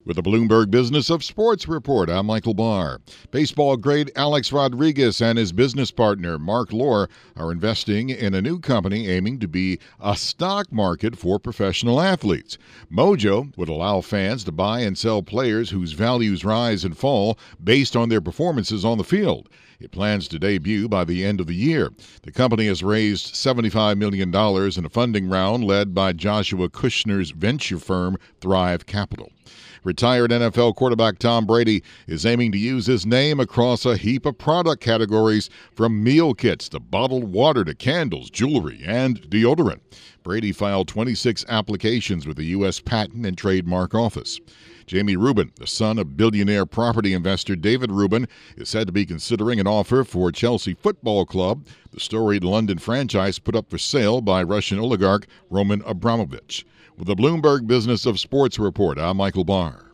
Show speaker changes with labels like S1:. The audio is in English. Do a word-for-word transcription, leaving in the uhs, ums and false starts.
S1: With the Bloomberg Business of Sports Report, I'm Michael Barr. Baseball great Alex Rodriguez and his business partner, Mark Lohr, are investing in a new company aiming to be a stock market for professional athletes. Mojo would allow fans to buy and sell players whose values rise and fall based on their performances on the field. It plans to debut by the end of the year. The company has raised seventy-five million dollars in a funding round led by Joshua Kushner's venture firm, Thrive Capital. Retired N F L quarterback Tom Brady is aiming to use his name across a heap of product categories, from meal kits to bottled water to candles, jewelry, and deodorant. Brady filed twenty-six applications with the U S Patent and Trademark Office. Jamie Rubin, the son of billionaire property investor David Rubin, is said to be considering an offer for Chelsea Football Club, the storied London franchise put up for sale by Russian oligarch Roman Abramovich. With the Bloomberg Business of Sports Report, I'm Michael Barr.